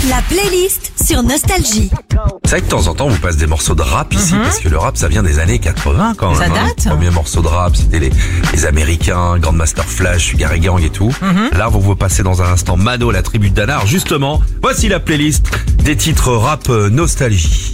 La playlist sur Nostalgie. C'est vrai que de temps en temps, on vous passe des morceaux de rap ici, parce que le rap, ça vient des années 80 quand même. Ça date. Le premier morceau de rap, c'était les Américains, Grandmaster Flash, Gary Gang et tout. Là, on va vous passer dans un instant Mano, la tribu de Danar. Justement, voici la playlist des titres rap nostalgie.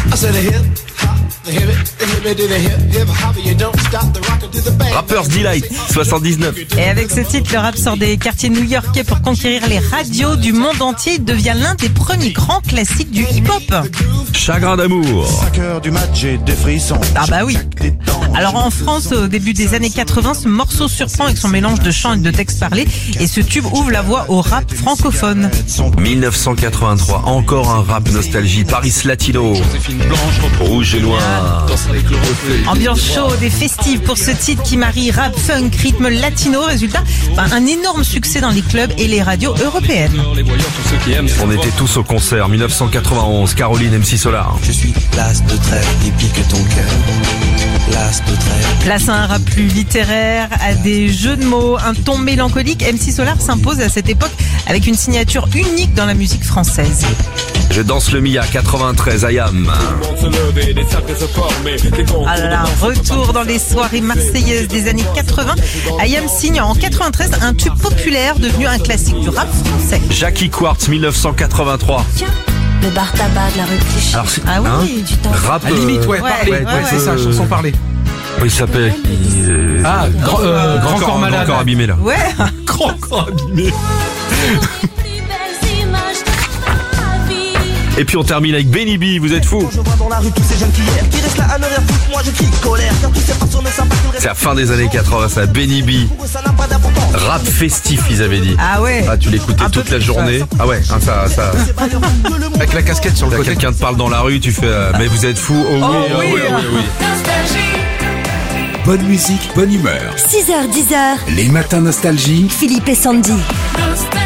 Rappers Delight, 79. Et avec ce titre, le rap sort des quartiers new-yorkais pour conquérir les radios du monde entier. Il devient l'un des premiers grands classiques du hip-hop. Chagrin d'amour. 5 heures du match, j'ai des frissons. Ah bah oui. Alors en France, au début des années 80, ce morceau surprend avec son mélange de chant et de texte parlé. Et ce tube ouvre la voie au rap francophone. 1983, encore un rap nostalgie. Paris Latino. Rouge et noir. Ambiance chaude et festive pour ce titre qui marie rap, funk, rythme latino. Résultat, un énorme succès dans les clubs et les radios européennes. On était tous au concert. 1991, Caroline MC Solar. Je suis l'as de trêve qui pique ton cœur. L'as de trêve. Place à un rap plus littéraire, à des jeux de mots, un ton mélancolique. MC Solar s'impose à cette époque avec une signature unique dans la musique française. Je danse le Mia, 93, Ayam. Ah là là, retour dans les soirées marseillaises des années 80. Ayam signe en 93 un tube populaire devenu un classique du rap français. Jackie Quartz, 1983. Le bar tabac de la rue Clichy. Alors, c'est- Ah oui, Du temps. rap. À la limite, ouais, Ouais, parler. ouais, C'est ça, chanson parlée. Il s'appelle. Grand corps malade. Grand corps abîmé là. Ouais. Grand corps abîmé. Et puis on termine avec Benny B, vous êtes fous. Je vois dans la rue tous ces jeunes qui hier qui restent là à ne rien foutre, moi je crie colère car tous ces façons ne savent pas tout C'est la fin des années 80, ça. Benny B. ça n'a pas d'importance. Rap festif, ils avaient dit. Ah ouais. Ah, tu l'écoutais Un peu toute la plus, journée. Ah ouais, hein, ça. C'est pas le monde. Avec la casquette sur le Là, côté. quelqu'un te parle dans la rue, tu fais mais vous êtes fous. Oh oui, ah oui. oui, oui, oui. Bonne musique, bonne humeur. 6h, 10h, Les matins nostalgie. Philippe et Sandy. Nostalgie.